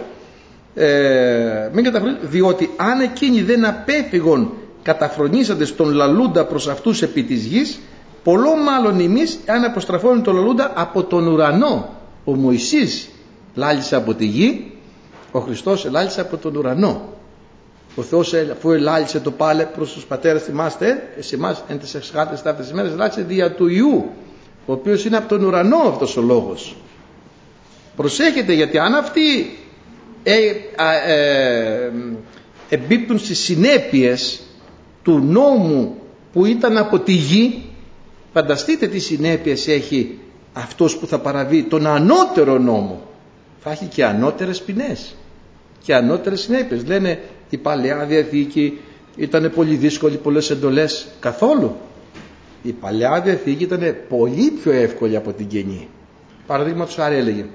Ε, μην καταφρονήσετε, διότι αν εκείνοι δεν απέφυγον καταφρονήσατε στον λαλούντα προς αυτούς επί της γης, πολλό μάλλον εμείς αν αποστραφώνουν το λαλούντα από τον ουρανό. Ο Μωυσής λάλησε από τη γη, ο Χριστός λάλησε από τον ουρανό. Ο Θεός αφού ελάλησε το πάλε προς τους πατέρες, θυμάστε, σε εμάς εν τις εξχάτες αυτές τις μέρες λάλησε δια του Ιού, ο οποίος είναι από τον ουρανό αυτός ο λόγος. Προσέχετε, γιατί αν αυτοί ε, ε, ε, εμπίπτουν στις συνέπειες του νόμου που ήταν από τη γη, φανταστείτε τι συνέπειες έχει αυτός που θα παραβεί τον ανώτερο νόμο. Θα έχει και ανώτερες ποινές και ανώτερες συνέπειες. Λένε η Παλαιά Διαθήκη ήταν πολύ δύσκολη, πολλές εντολές. Καθόλου. Η Παλαιά Διαθήκη ήταν πολύ πιο εύκολη από την Καινή. Παραδείγματος χάρη έλεγε,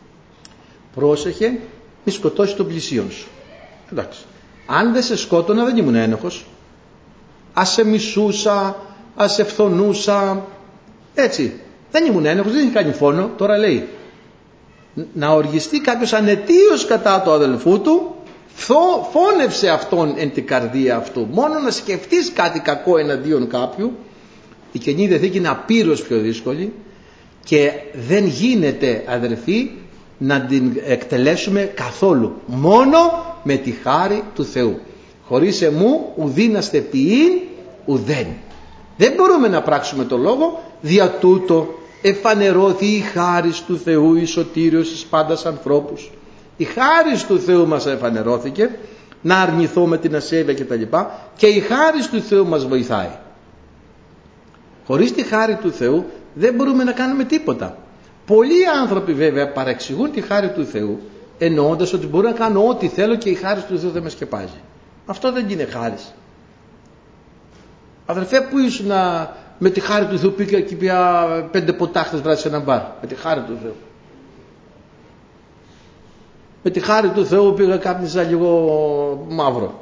πρόσεχε μη σκοτώσει τον πλησίον σου. Εντάξει. Αν δεν σε σκότωνα δεν ήμουν ένοχος. Ας σε μισούσα, ας σε φθονούσα, έτσι, δεν ήμουν ένοχος, δεν είχε κάνει φόνο. Τώρα λέει να οργιστεί κάποιος ανετίος κατά του αδελφού του, φώνευσε αυτόν εν την καρδία αυτού. Μόνο να σκεφτείς κάτι κακό εναντίον κάποιου. Η Καινή Διαθήκη είναι απείρως πιο δύσκολη και δεν γίνεται, αδελφοί, να την εκτελέσουμε καθόλου, μόνο με τη χάρη του Θεού. Χωρίς εμού ουδήναστε ποιήν ουδέν. Δεν μπορούμε να πράξουμε το λόγο. Δια τούτο εφανερώθη η χάρις του Θεού, η σωτήριος εις πάντας ανθρώπους. Η χάρις του Θεού μας εφανερώθηκε, να αρνηθούμε την ασέβεια κτλ. Και η χάρις του Θεού μας βοηθάει. Χωρίς τη χάρη του Θεού δεν μπορούμε να κάνουμε τίποτα. Πολλοί άνθρωποι βέβαια παρεξηγούν τη χάρη του Θεού, εννοώντας ότι μπορώ να κάνω ό,τι θέλω και η χάρη του Θεού δεν με σκεπάζει. Αυτό δεν είναι χάρις. Αδερφέ, που ήσουν να, με τη χάρη του Θεού πήγα και πια πέντε ποτάχτες βράδυ σε ένα μπαρ? Με τη χάρη του Θεού. Με τη χάρη του Θεού πήγα κάπνιζα λίγο μαύρο.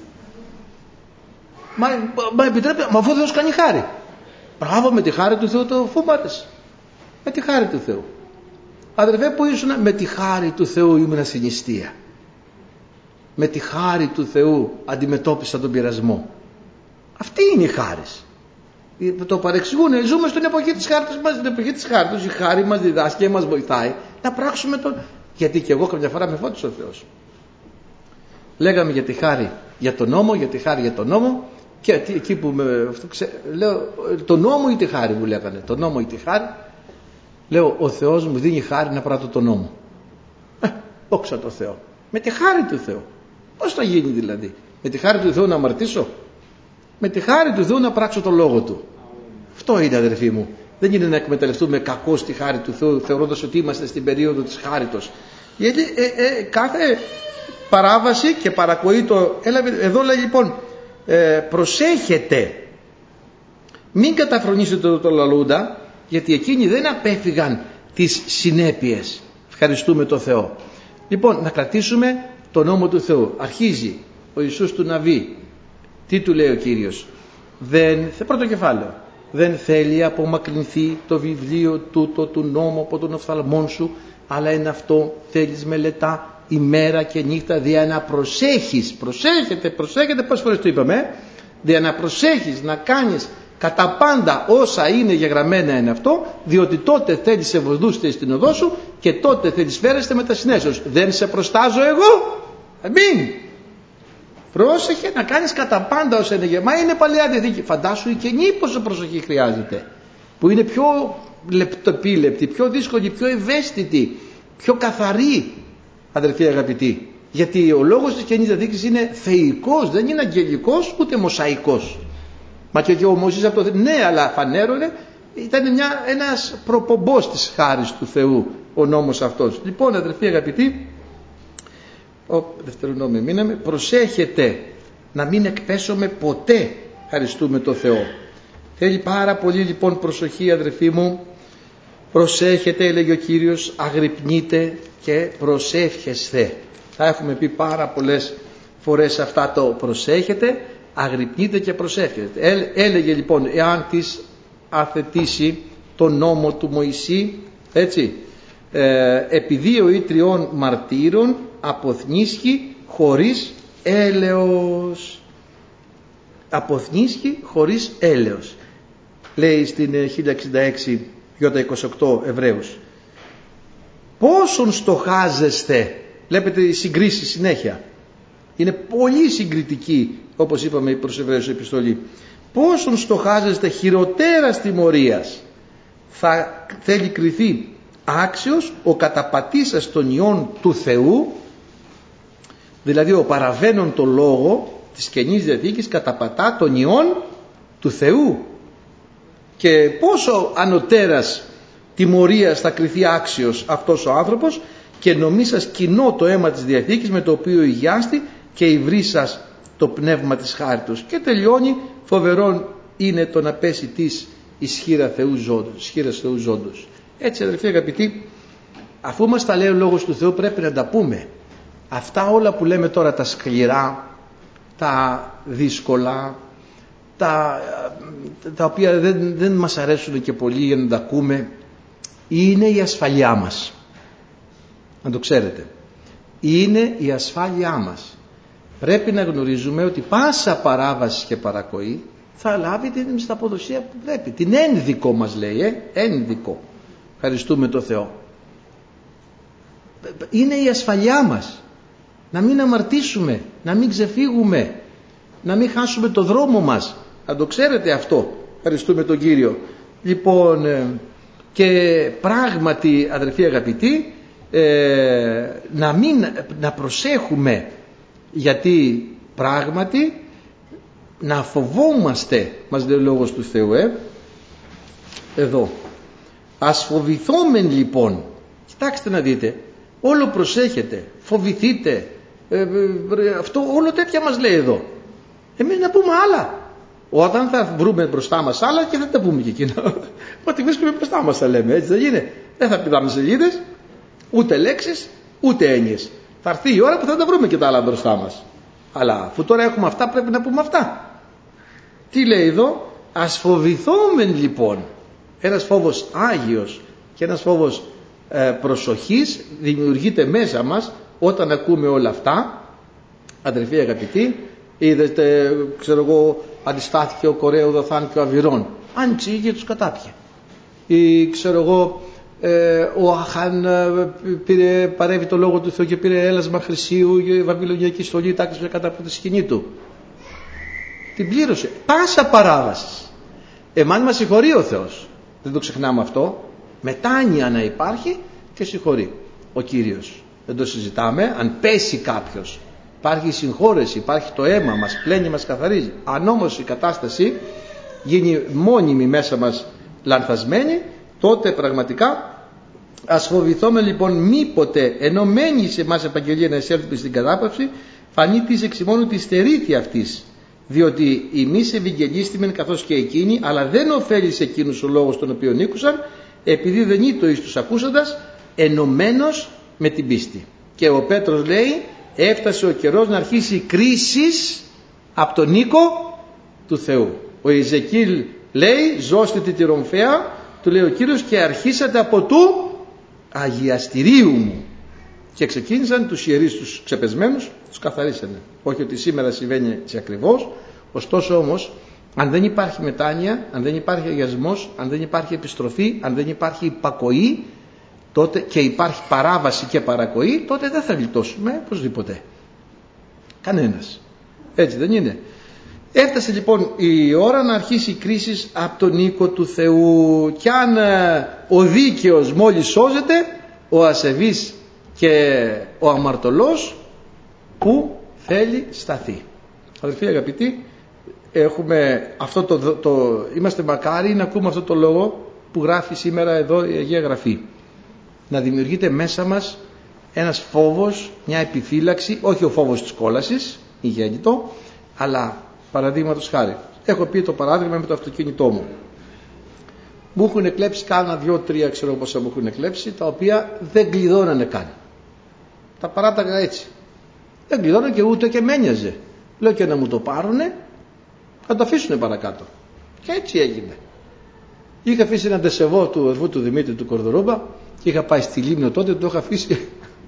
Μα, μα επιτρέπει, μα αφού ο Θεός κάνει χάρη. Μπράβο, με τη χάρη του Θεού το φούμαρες. Με τη χάρη του Θεού. Αδερφέ, που ήσουν? Με τη χάρη του Θεού ήμουν στην νηστεία. Με τη χάρη του Θεού αντιμετώπισα τον πειρασμό. Αυτή είναι η χάρις. Το παρεξηγούν. Ζούμε στην εποχή της χάριτος μας. Στην εποχή της χάριτος η χάρη μας διδάσκει και μας βοηθάει να πράξουμε τον... Γιατί και εγώ καμιά φορά με φώτισε ο Θεός. Λέγαμε για τη χάρη για τον νόμο, για τη χάρη για τον νόμο, και εκεί που με, αυτό ξέ, λέω το νόμο ή τη χάρη μου λέγανε, το νόμο ή τη χάρη. Λέω ο Θεός μου δίνει χάρη να πράττω τον νόμο. Ε, δόξα τω Θεώ. Με τη χάρη του Θεού. Πώς θα γίνει δηλαδή? Με τη χάρη του Θεού να αμαρτήσω? Με τη χάρη του Θεού να πράξω το λόγο του. Αυτό είναι, αδερφοί μου. Δεν είναι να εκμεταλλευτούμε κακώς τη χάρη του Θεού θεωρώντας ότι είμαστε στην περίοδο της χάριτος. Γιατί ε, ε, κάθε παράβαση και παρακοή το έλαβε. Εδώ λέει λοιπόν ε, προσέχετε Μην καταφρονήσετε το, το λαλούντα, γιατί εκείνοι δεν απέφυγαν τις συνέπειες. Ευχαριστούμε το Θεό. Λοιπόν, να κρατήσουμε τον νόμο του Θεού. Αρχίζει ο Ιησούς του Ναβί. Τι του λέει ο Κύριος? Δεν, πρώτο κεφάλαιο. Δεν θέλει απομακρυνθεί το βιβλίο τούτο του νόμου από τον οφθαλμόν σου, αλλά είναι αυτό θέλεις μελετά ημέρα και νύχτα, δια να προσέχεις. Προσέχετε, προσέχετε, πόσες φορές το είπαμε, δια να προσέχεις να κάνεις κατά πάντα όσα είναι γεγραμμένα είναι αυτό, διότι τότε θέλεις σε βοηθούστε στην οδό σου και τότε θέλεις φέρεστε με τα συνέσεως. Δεν σε προστάζω εγώ? Αμήν. Πρόσεχε να κάνεις κατά πάντα όσα είναι γεγραμμένα. Μα είναι Παλαιά Διαθήκη. Φαντάσου η καινή πόσο προσοχή χρειάζεται, που είναι πιο λεπτοπίλεπτη, πιο δύσκολη, πιο ευαίσθητη, πιο καθαρή, αδερφοί αγαπητοί. Γιατί ο λόγος της Καινής Διαθήκης είναι θεϊκός, δεν είναι αγγελικός ούτε μοσαϊκός. Μα και ο Μωυσής από το ναι, αλλά φανέρωνε, ήταν μια, ένας προπομπός της χάρης του Θεού ο νόμος αυτός. Λοιπόν, αδερφοί αγαπητοί, ο Δευτερονόμιο μείναμε, προσέχετε να μην εκπέσουμε ποτέ, ευχαριστούμε το Θεό. Θέλει πάρα πολύ λοιπόν προσοχή, αδερφοί μου. Προσέχετε, έλεγε ο Κύριος, αγρυπνείτε και προσεύχεστε. Θα έχουμε πει πάρα πολλές φορές αυτά το προσέχετε, αγρυπνείτε και προσεύχεστε. Έ, έλεγε λοιπόν, εάν της αθετήσει τον νόμο του Μωυσή, έτσι, ε, επί δύο ή τριών μαρτύρων αποθνίσχει χωρίς έλεος. Αποθνίσχει χωρίς έλεος. Λέει στην χίλια εξήντα έξι Ι είκοσι οκτώ Εβραίους. Πόσον στοχάζεστε, βλέπετε οι συγκρίσεις συνέχεια. Είναι πολύ συγκριτική, όπως είπαμε, η προς Εβραίους επιστολή. Πόσον στοχάζεστε χειροτέρας τιμωρίας, θα θέλει κριθεί άξιος ο καταπατήσας των ιών του Θεού, δηλαδή ο παραβαίνων το λόγο της Καινής Διαθήκης καταπατά των ιών του Θεού. Και πόσο ανωτέρας τιμωρίας θα κριθεί άξιος αυτός ο άνθρωπος, και νομίσας κοινό το αίμα της Διαθήκης με το οποίο υγιάστη και υβρίσας το πνεύμα της χάριτος. Και τελειώνει, φοβερόν είναι το να πέσει της ισχύρα Θεού ζώντος, ισχύρας Θεού ζώντος. Έτσι, αδελφοί αγαπητοί, αφού μας τα λέει ο λόγος του Θεού, πρέπει να τα πούμε. Αυτά όλα που λέμε τώρα, τα σκληρά, τα δύσκολα, τα, τα οποία δεν, δεν μας αρέσουν και πολύ για να τα ακούμε, είναι η ασφαλειά μας. Να το ξέρετε. Είναι η ασφάλειά μας. Πρέπει να γνωρίζουμε ότι πάσα παράβαση και παρακοή θα λάβει την μισθαποδοσία που πρέπει. Την ένδικο μας λέει, ε, ένδικο. Ευχαριστούμε το Θεό. Είναι η ασφαλειά μας. Να μην αμαρτήσουμε, να μην ξεφύγουμε, να μην χάσουμε το δρόμο μας. Να το ξέρετε αυτό. Ευχαριστούμε τον Κύριο. Λοιπόν, και πράγματι, αδερφοί αγαπητοί, ε, να μην να προσέχουμε, γιατί πράγματι να φοβόμαστε, μας λέει ο λόγος του Θεού, ε, εδώ. Ας φοβηθόμεν λοιπόν. Κοιτάξτε να δείτε, όλο προσέχετε, φοβηθείτε, ε, ε, αυτό όλο τέτοια μας λέει εδώ. Εμείς να πούμε άλλα. Όταν θα βρούμε μπροστά μας άλλα και θα τα πούμε και εκείνο. Ό,τι βρίσκουμε μπροστά μας θα λέμε, έτσι δεν γίνεται. Δεν θα πηδάμε σελίδες, ούτε λέξεις, ούτε έννοιες. Θα έρθει η ώρα που θα τα βρούμε και τα άλλα μπροστά μας. Αλλά αφού τώρα έχουμε αυτά, πρέπει να πούμε αυτά. Τι λέει εδώ? Ας φοβηθόμεν λοιπόν. Ένας φόβος άγιος και ένας φόβος ε, προσοχής δημιουργείται μέσα μας όταν ακούμε όλα αυτά. Αδερφοί αγαπητοί, είδατε, ξέρω εγώ, αντιστάθηκε ο Κορέο Δοθάν και ο Αβυρών. Άνοιξε και τους κατάπιε. Ή ξέρω εγώ, ε, ο Αχάν ε, πήρε, παρέβη το λόγο του Θεού και πήρε έλασμα χρυσίου και η βαβυλωνιακή στολή τάξε κατά από τη σκηνή του. Την πλήρωσε. Πάσα παράβαση. Εμάν μας συγχωρεί ο Θεός. Δεν το ξεχνάμε αυτό. Μετάνοια να υπάρχει και συγχωρεί ο Κύριος. Δεν το συζητάμε. Αν πέσει κάποιος, υπάρχει συγχώρεση, υπάρχει το αίμα μας, πλένει, μας καθαρίζει. Αν όμως η κατάσταση γίνει μόνιμη μέσα μας λανθασμένη, τότε πραγματικά ας φοβηθούμε λοιπόν μήποτε ενωμένη σε εμάς επαγγελία να εισέλθουμε στην κατάπαυση, φανεί της εξημώνου τη στερήθεια αυτής διότι εμείς ευηγγελίστημεν καθώς και εκείνοι, αλλά δεν ωφέλει σε εκείνους ο λόγος τον οποίο ήκουσαν, επειδή δεν ήτο εις τους ακούσαντας ενωμένος με την πίστη. Και ο Πέτρος λέει, έφτασε ο καιρός να αρχίσει η κρίση από τον οίκο του Θεού. Ο Ιεζεκίλ λέει, ζώστε τη τυρομφαία, του λέει ο Κύριος, και αρχίσατε από του αγιαστηρίου μου. Και ξεκίνησαν τους ιερείς τους ξεπεσμένους, τους καθαρίσανε. Όχι ότι σήμερα συμβαίνει έτσι ακριβώς, ωστόσο όμως, αν δεν υπάρχει μετάνοια, αν δεν υπάρχει αγιασμός, αν δεν υπάρχει επιστροφή, αν δεν υπάρχει υπακοή, τότε, και υπάρχει παράβαση και παρακοή, τότε δεν θα γλιτώσουμε οπωσδήποτε. Κανένας. Έτσι δεν είναι? Έφτασε λοιπόν η ώρα να αρχίσει η κρίση από τον οίκο του Θεού. Κι αν ο δίκαιος μόλις σώζεται, ο ασεβής και ο αμαρτωλός που θέλει σταθεί. Αδελφοί αγαπητοί, έχουμε αυτό το, το, το, είμαστε μακάρι να ακούμε αυτό το λόγο που γράφει σήμερα εδώ η Αγία Γραφή. Να δημιουργείται μέσα μας ένας φόβος, μια επιφύλαξη, όχι ο φόβος της κόλασης, ηγέννητο, αλλά παραδείγματος χάρη. Έχω πει το παράδειγμα με το αυτοκίνητό μου. Μου έχουν κλέψει κάνα δυο τρία, ξέρω πόσα μου έχουν κλέψει, τα οποία δεν κλειδώνανε καν. Τα παράταγα έτσι. Δεν κλειδώνανε και ούτε και με ένοιαζε. Λέω και να μου το πάρουνε, θα το αφήσουνε παρακάτω. Και έτσι έγινε. Είχα αφήσει ένα ντεσεβό του αδερφού του Δημήτρη του Κορδορόμπα και είχα πάει στη Λίμνο τότε, το είχα αφήσει.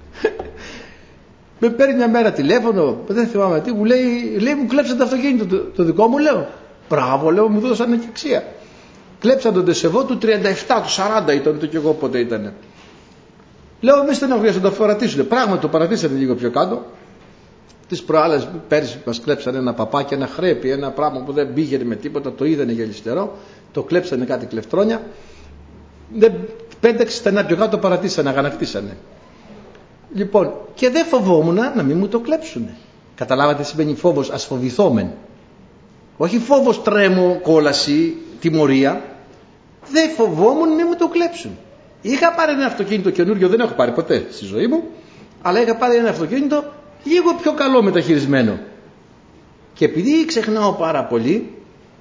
Με παίρνει μια μέρα τηλέφωνο, δεν θυμάμαι τι, μου λέει, λέει μου κλέψαν το αυτοκίνητο το, το δικό μου, λέω. Μπράβο, λέω, μου δώσανε και αξία. Κλέψαν τον ντεσεβό του τριάντα επτά, του σαράντα ήταν το κι εγώ πότε ήταν. Λέω, μη στενοχωρίας, θα το φορατίσουνε. Πράγματι το παρατήσανε λίγο πιο κάτω. Τις προάλλες πέρσι μας κλέψανε ένα παπάκι, ένα χρέπι, ένα πράγμα που δεν πήγαινε με τίποτα, το είδανε γελιστερό, το κλέψανε κάτι κλεφτρόνια. Πέντε-έξι στενά πιο κάτω το παρατήσανε, αγανακτήσανε. Λοιπόν, και δεν φοβόμουν να μην μου το κλέψουνε. Καταλάβατε τι σημαίνει φόβος? Ασφοβηθόμεν. Όχι φόβος τρέμω, κόλαση, τιμωρία. Δεν φοβόμουν να μην μου το κλέψουν. Είχα πάρει ένα αυτοκίνητο καινούριο, δεν έχω πάρει ποτέ στη ζωή μου, αλλά είχα πάρει ένα αυτοκίνητο λίγο πιο καλό μεταχειρισμένο. Και επειδή ξεχνάω πάρα πολύ,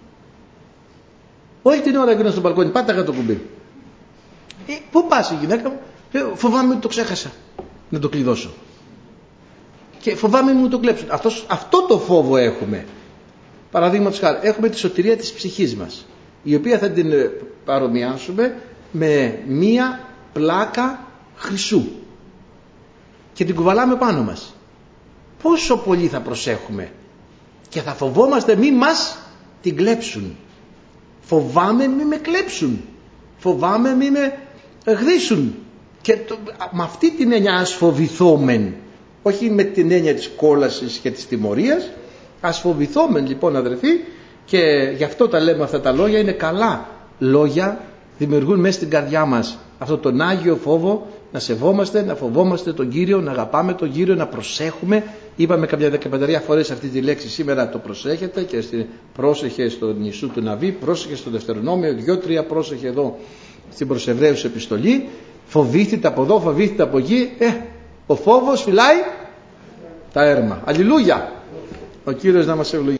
όλη την ώρα έμεινα στο μπαλκόνι, πάταγα το κουμπί. Ε, πού πας η γυναίκα μου? Λέω, φοβάμαι ότι το ξέχασα να το κλειδώσω. Και φοβάμαι μου το κλέψουν. Αυτός, αυτό το φόβο έχουμε. Παραδείγματος χάρη, έχουμε τη σωτηρία της ψυχής μας, η οποία θα την παρομοιάσουμε με μία πλάκα χρυσού και την κουβαλάμε πάνω μας. Πόσο πολύ θα προσέχουμε και θα φοβόμαστε μη μας την κλέψουν. Φοβάμαι μη με κλέψουν. Φοβάμαι μη με γδίσουν. Και το, με αυτή την έννοια ας φοβηθόμεν, όχι με την έννοια της κόλασης και της τιμωρίας. Ας φοβηθόμεν λοιπόν αδερφοί, και γι' αυτό τα λέμε αυτά τα λόγια. Είναι καλά λόγια, δημιουργούν μέσα στην καρδιά μας αυτό τον Άγιο φόβο, να σεβόμαστε, να φοβόμαστε τον Κύριο, να αγαπάμε τον Κύριο, να προσέχουμε. Είπαμε καμιά δεκαπενταριά φορές αυτή τη λέξη σήμερα, το προσέχετε, και στην πρόσεχε στον νησού του Ναβί, πρόσεχε στο Δευτερονόμιο, δυο-τρία πρόσεχε εδώ στην προς Εβραίους επιστολή. Φοβήθητε από εδώ, φοβήθητε από εκεί. Ε, ο φόβος φυλάει τα έρμα. Αλληλούια. Ο Κύριος να μας ευλογεί.